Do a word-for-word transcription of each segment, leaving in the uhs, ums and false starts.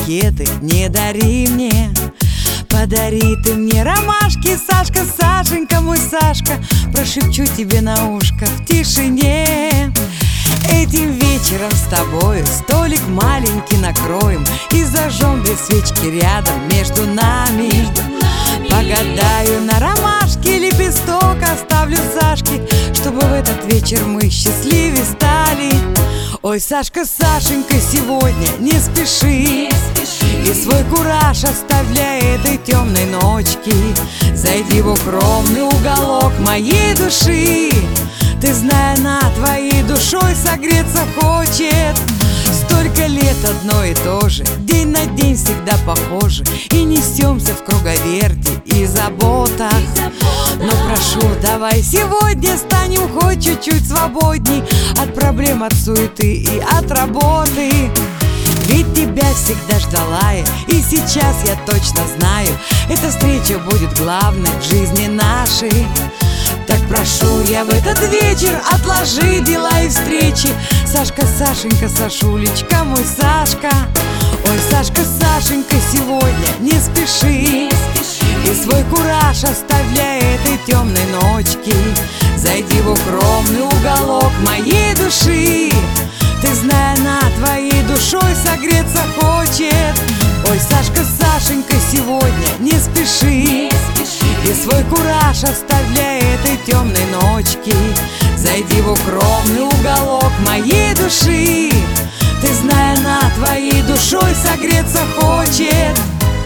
букеты не дари мне. Подари ты мне ромашки, Сашка, Сашенька, мой Сашка. Прошепчу тебе на ушко в тишине. Этим вечером с тобою столик маленький накроем и зажжем две свечки рядом между нами. Погадаю на ромашке, лепесток оставлю Сашке, чтобы в этот вечер мы счастливее стали. Ой, Сашка, Сашенька, сегодня не спеши, и свой кураж оставляй этой темной ночки. Зайди в укромный уголок моей души. Ты, зная, она твоей душой согреться хочет. Столько лет одно и то же, день на день всегда похоже, и несемся в круговерти и заботах. Но прошу, давай сегодня станем хоть чуть-чуть свободней от проблем, от суеты и от работы. Ведь тебя всегда ждала я, и сейчас я точно знаю, эта встреча будет главной в жизни нашей. Так прошу я в этот вечер, отложи дела и встречи. Сашка, Сашенька, Сашулечка, мой Сашка. Ой, Сашка, Сашенька, сегодня не спеши, и свой кураж оставляй этой темной ночки. Зайди в укромный уголок моей души. Ты, зная, она твоей душой согреться хочет. Ой, Сашка, Сашенька, сегодня не спеши, и свой кураж оставляй этой темной ночки. Зайди в укромный уголок моей души. Ты, зная, она твоей душой согреться хочет.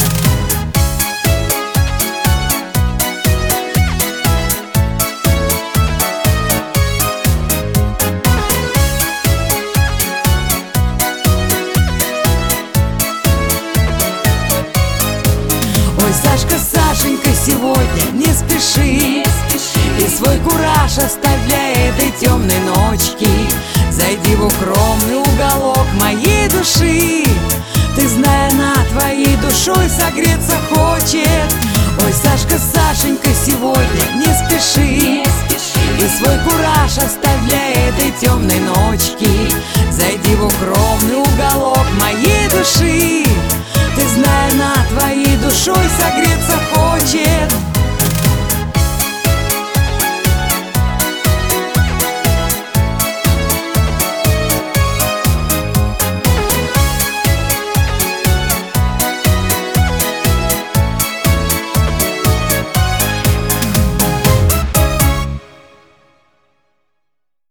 Ой, Сашка, Сашенька, сегодня не спеши, и свой кураж оставляй этой темной ночки. Зайди в укромный уголок моей души. Ты, зная, она твоей душой согреться хочет. Ой, Сашка, Сашенька, сегодня не спеши, и свой кураж оставляй этой темной ночки. Зайди в укромный уголок моей души. Ты, зная, она твоей душой согреться хочет.